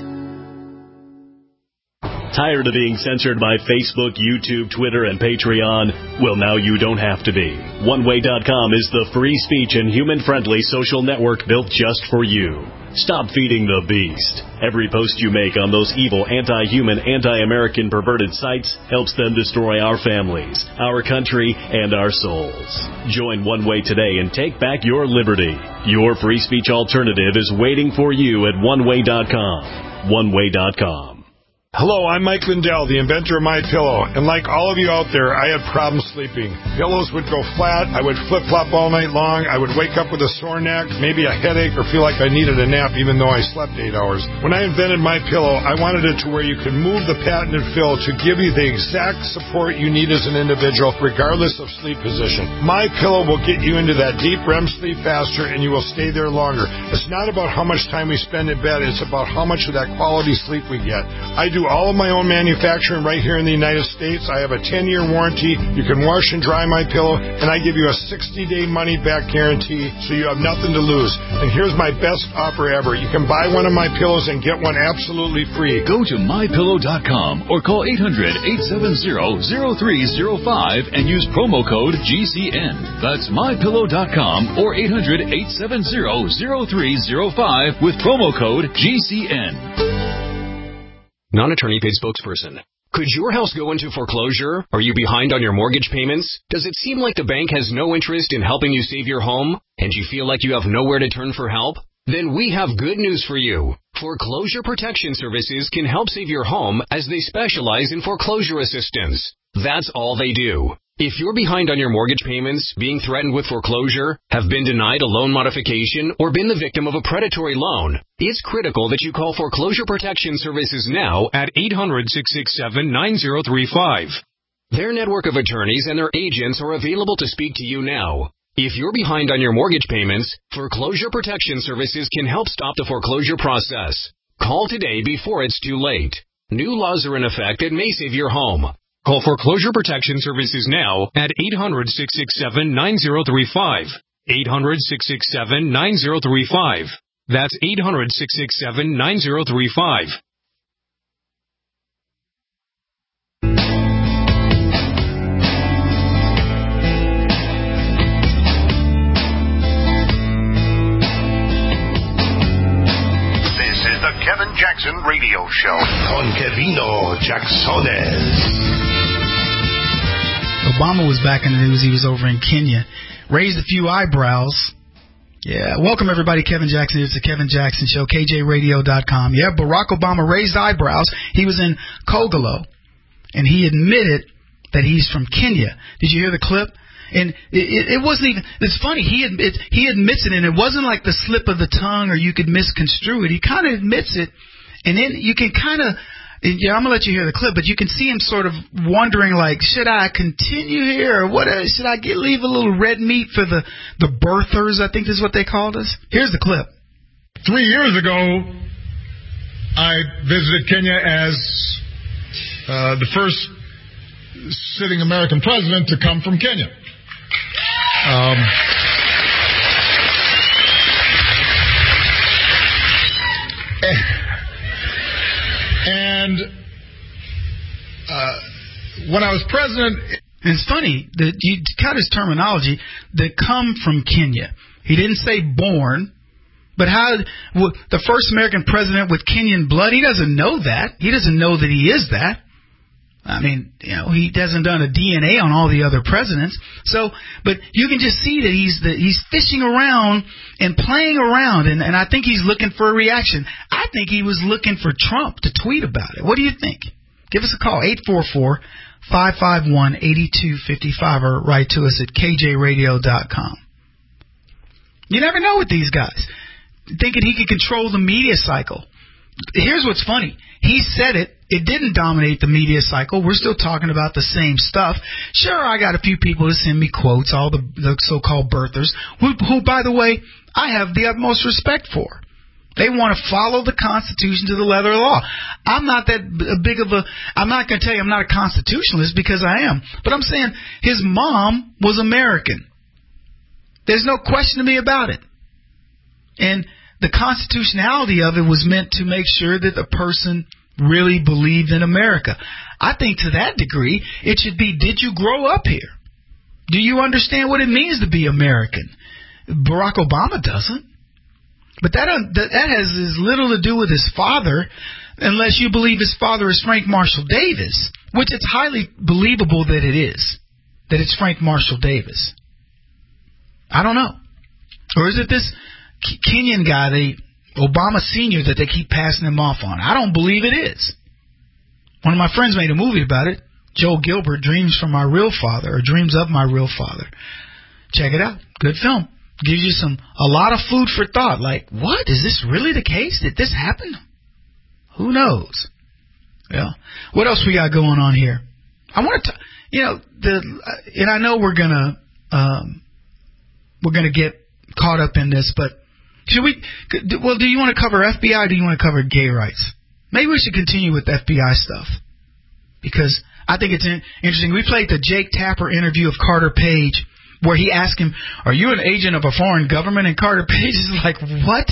Tired of being censored by Facebook, YouTube, Twitter, and Patreon? Well, now you don't have to be. one way dot com is the free speech and human-friendly social network built just for you. Stop feeding the beast. Every post you make on those evil, anti-human, anti-American perverted sites helps them destroy our families, our country, and our souls. Join One Way today and take back your liberty. Your free speech alternative is waiting for you at one way dot com. one way dot com. Hello, I'm Mike Lindell, the inventor of MyPillow, and like all of you out there, I had problems sleeping. Pillows would go flat, I would flip-flop all night long, I would wake up with a sore neck, maybe a headache, or feel like I needed a nap even though I slept eight hours. When I invented MyPillow, I wanted it to where you could move the patented fill to give you the exact support you need as an individual, regardless of sleep position. MyPillow will get you into that deep R E M sleep faster, and you will stay there longer. It's not about how much time we spend in bed, it's about how much of that quality sleep we get. I do all of my own manufacturing right here in the United States. I have a ten-year warranty. You can wash and dry my pillow, and I give you a sixty-day money-back guarantee, so you have nothing to lose. And here's my best offer ever. You can buy one of my pillows and get one absolutely free. Go to my pillow dot com or call eight hundred, eight seven zero, zero three zero five and use promo code G C N. That's my pillow dot com or eight hundred, eight seven zero, zero three zero five with promo code G C N. Non-attorney paid spokesperson. Could your house go into foreclosure? Are you behind on your mortgage payments? Does it seem like the bank has no interest in helping you save your home? And you feel like you have nowhere to turn for help? Then we have good news for you. Foreclosure Protection Services can help save your home as they specialize in foreclosure assistance. That's all they do. If you're behind on your mortgage payments, being threatened with foreclosure, have been denied a loan modification, or been the victim of a predatory loan, it's critical that you call Foreclosure Protection Services now at eight hundred, six six seven, nine zero three five. Their network of attorneys and their agents are available to speak to you now. If you're behind on your mortgage payments, Foreclosure Protection Services can help stop the foreclosure process. Call today before it's too late. New laws are in effect that may save your home. Call Foreclosure Protection Services now at eight hundred, six six seven, nine zero three five. eight hundred, six six seven, nine zero three five. That's eight hundred, six six seven, nine zero three five. This is the Kevin Jackson Radio Show on Kevino Jacksones. Obama was back in the news. He was over in Kenya. Raised a few eyebrows. Yeah. Welcome, everybody. Kevin Jackson. It's the Kevin Jackson Show. K J radio dot com. Yeah, Barack Obama raised eyebrows. He was in Kogelo, and he admitted that he's from Kenya. Did you hear the clip? And it, it, it wasn't even, it's funny, he it, he admits it, and it wasn't like the slip of the tongue or you could misconstrue it. He kind of admits it, and then you can kind of, yeah, I'm going to let you hear the clip, but you can see him sort of wondering, like, should I continue here, or what? Should I get, leave a little red meat for the, the birthers, I think is what they called us? Here's the clip. Three years ago, I visited Kenya as uh, the first sitting American president to come from Kenya. Um, and uh, when I was president, and it's funny that you cut his terminology. That come from Kenya. He didn't say born, but how well, the first American president with Kenyan blood? He doesn't know that. He doesn't know that he is that. I mean, you know, he hasn't done a D N A on all the other presidents. So, but you can just see that he's the, he's fishing around and playing around, and, and I think he's looking for a reaction. I think he was looking for Trump to tweet about it. What do you think? Give us a call, eight four four, five five one, eight two five five, or write to us at k j radio dot com. You never know with these guys, thinking he could control the media cycle. Here's what's funny. He said it. It didn't dominate the media cycle. We're still talking about the same stuff. Sure, I got a few people that send me quotes, all the, the so-called birthers, who, who, by the way, I have the utmost respect for. They want to follow the Constitution to the letter of the law. I'm not that big of a, I'm not going to tell you I'm not a constitutionalist, because I am. But I'm saying his mom was American. There's no question to me about it. And the constitutionality of it was meant to make sure that the person really believed in America. I think to that degree, it should be, did you grow up here? Do you understand what it means to be American? Barack Obama doesn't. But that, that has as little to do with his father, unless you believe his father is Frank Marshall Davis, which it's highly believable that it is, that it's Frank Marshall Davis. I don't know. Or is it this Kenyan guy, the Obama Senior, that they keep passing him off on? I don't believe it is. One of my friends made a movie about it. Joel Gilbert, Dreams from My Real Father, or Dreams of My Real Father. Check it out. Good film. Gives you some a lot of food for thought. Like, what? Is this really the case? Did this happen? Who knows? Yeah. What else we got going on here? I want to, you know, the and I know we're gonna um, we're gonna get caught up in this, but should we? Well, do you want to cover F B I or do you want to cover gay rights? Maybe we should continue with F B I stuff, because I think it's in, interesting. We played the Jake Tapper interview of Carter Page, where he asked him, "Are you an agent of a foreign government?" And Carter Page is like, "What?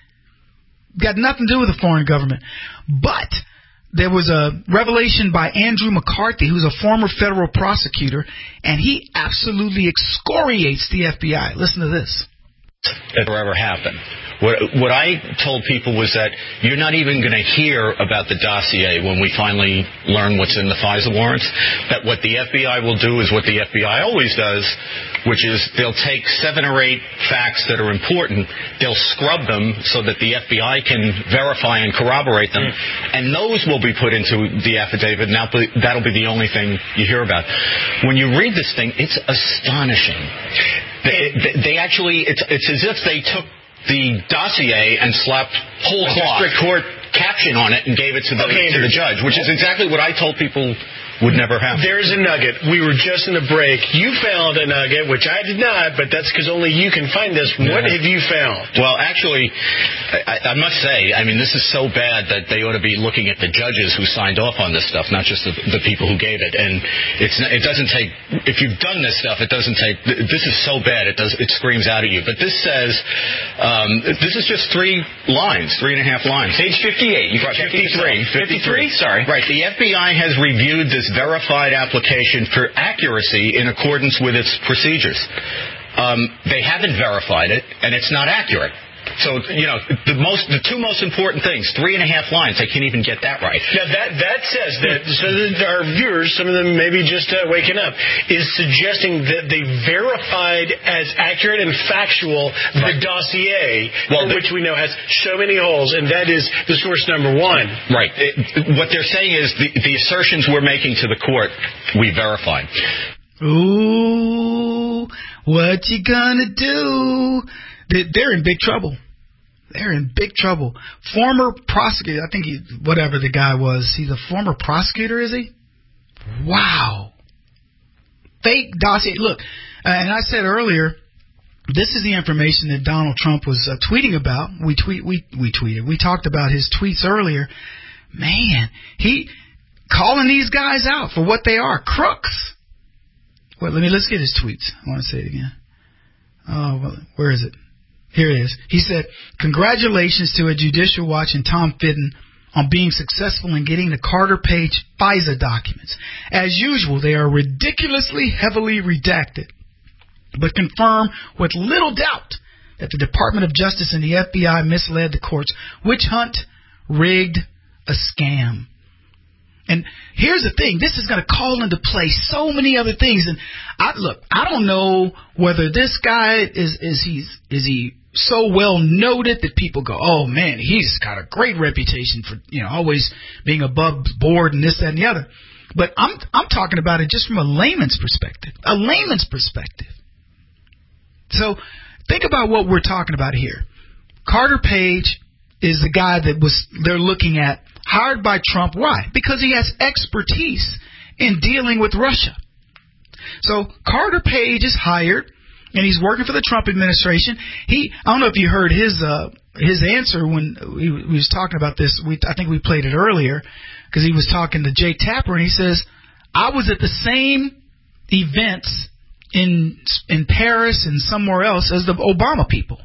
Got nothing to do with the foreign government." But there was a revelation by Andrew McCarthy, who's a former federal prosecutor, and he absolutely excoriates the F B I. Listen to this. That ever happened. What, what I told people was that you're not even going to hear about the dossier when we finally learn what's in the FISA warrants. That what the F B I will do is what the F B I always does, which is they'll take seven or eight facts that are important, they'll scrub them so that the F B I can verify and corroborate them, mm. and those will be put into the affidavit, and that'll be the only thing you hear about. When you read this thing, it's astonishing. They, they actually, it's, it's as if they took the dossier and slapped whole cloth district court caption on it and gave it to the, okay, to the judge, which is exactly what I told people would never happen. There's a nugget. We were just in the break. You found a nugget, which I did not, but that's because only you can find this. What yeah. have you found? Well, actually, I, I must say, I mean, this is so bad that they ought to be looking at the judges who signed off on this stuff, not just the, the people who gave it. And it's it doesn't take, if you've done this stuff, it doesn't take, this is so bad, it does it screams out at you. But this says, um, this is just three lines, three and a half lines. Page fifty-eight. You right, fifty-three. fifty-three? Sorry. Right. The F B I has reviewed this verified application for accuracy in accordance with its procedures. Um, they haven't verified it, and it's not accurate. So, you know, the most, the two most important things, three and a half lines, they can't even get that right. Now, that, that says that, so that our viewers, some of them maybe just uh, waking up, is suggesting that they verified as accurate and factual the right. dossier, well, the, which we know has so many holes, and that is the source number one. Right. It, what they're saying is the, the assertions we're making to the court, we verified. Ooh, what you gonna do? They're in big trouble. They're in big trouble. Former prosecutor, I think he, whatever the guy was, he's a former prosecutor, is he? Wow. Fake dossier. Look, uh, and I said earlier, this is the information that Donald Trump was uh, tweeting about. We tweet, we we tweeted. We talked about his tweets earlier. Man, he calling these guys out for what they are, crooks. Well, let me let's get his tweets. I want to say it again. Oh, well, where is it? Here it is. He said, "Congratulations to a Judicial Watch and Tom Fitton on being successful in getting the Carter Page FISA documents. As usual, they are ridiculously heavily redacted, but confirm with little doubt that the Department of Justice and the F B I misled the courts. Witch hunt, rigged, a scam." And here's the thing. This is going to call into play so many other things. And I, look, I don't know whether this guy is, is he's, is he so well noted that people go, oh man, he's got a great reputation for, you know, always being above board and this, that, and the other. But I'm, I'm talking about it just from a layman's perspective, a layman's perspective. So think about what we're talking about here. Carter Page is the guy that was they're looking at, hired by Trump. Why? Because he has expertise in dealing with Russia. So Carter Page is hired, and he's working for the Trump administration. He, I don't know if you heard his uh, his answer when he, he was talking about this. We, I think we played it earlier because he was talking to Jake Tapper, and he says, I was at the same events in in Paris and somewhere else as the Obama people.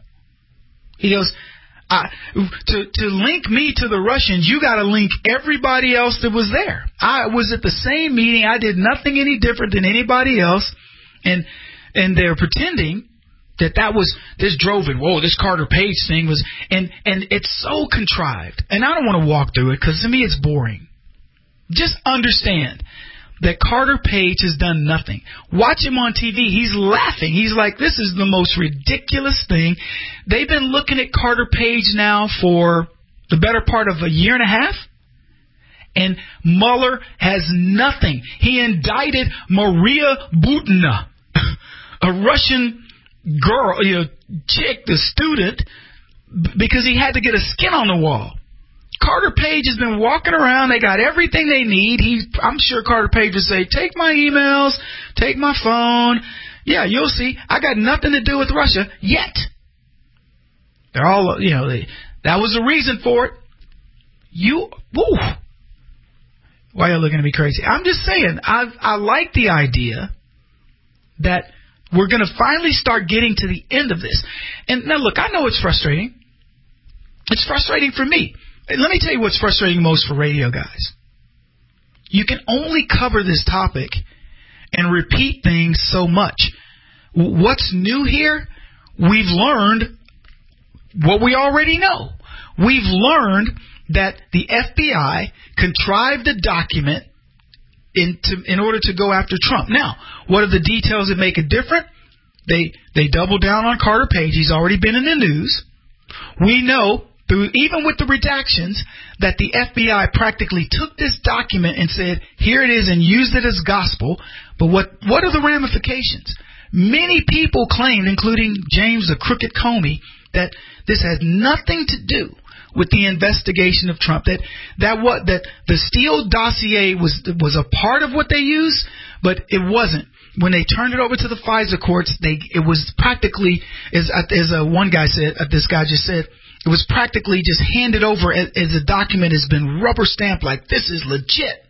He goes, I, to to link me to the Russians, you got to link everybody else that was there. I was at the same meeting. I did nothing any different than anybody else, and and they're pretending that that was this drove it. Whoa, this Carter Page thing was, and and it's so contrived. And I don't want to walk through it because to me it's boring. Just understand that Carter Page has done nothing. Watch him on T V. He's laughing. He's like, this is the most ridiculous thing. They've been looking at Carter Page now for the better part of a year and a half. And Mueller has nothing. He indicted Maria Butina, a Russian girl, you know, chick, the student, because he had to get a skin on the wall. Carter Page has been walking around. They got everything they need. He, I'm sure Carter Page would say, take my emails, take my phone. Yeah, you'll see. I got nothing to do with Russia yet. They're all, you know, they, that was the reason for it. You, woo. Why are you looking at me crazy? I'm just saying, I, I like the idea that we're going to finally start getting to the end of this. And now, look, I know it's frustrating. It's frustrating for me. Let me tell you what's frustrating most for radio guys. You can only cover this topic and repeat things so much. What's new here? We've learned what we already know. We've learned that the F B I contrived a document in, to, in order to go after Trump. Now, what are the details that make it different? They, they double down on Carter Page. He's already been in the news. We know, through, even with the redactions, that the F B I practically took this document and said, here it is, and used it as gospel. But what, what are the ramifications? Many people claimed, including James the Crooked Comey, that this had nothing to do with the investigation of Trump. That that what that the Steele dossier was was a part of what they used, but it wasn't. When they turned it over to the FISA courts, they it was practically, as as a, one guy said, this guy just said, it was practically just handed over as, as the document has been rubber stamped, like this is legit.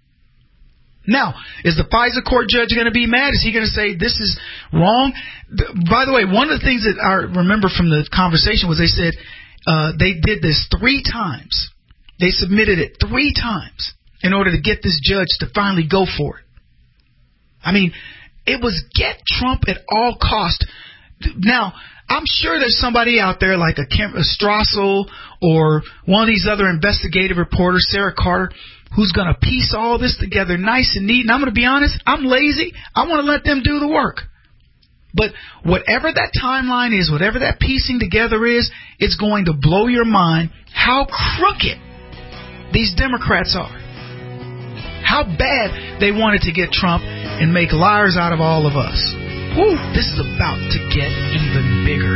Now, is the FISA court judge going to be mad? Is he going to say this is wrong? By the way, one of the things that I remember from the conversation was they said uh, they did this three times. They submitted it three times in order to get this judge to finally go for it. I mean, it was get Trump at all cost. Now, I'm sure there's somebody out there like a, Kim, a Strassel or one of these other investigative reporters, Sarah Carter, who's going to piece all this together nice and neat. And I'm going to be honest, I'm lazy. I want to let them do the work. But whatever that timeline is, whatever that piecing together is, it's going to blow your mind how crooked these Democrats are. How bad they wanted to get Trump and make liars out of all of us. Woo, this is about to get even bigger.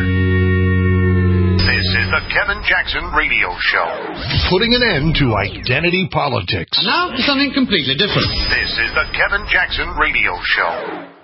This is the Kevin Jackson Radio Show. Putting an end to identity politics. And now for something completely different. This is the Kevin Jackson Radio Show.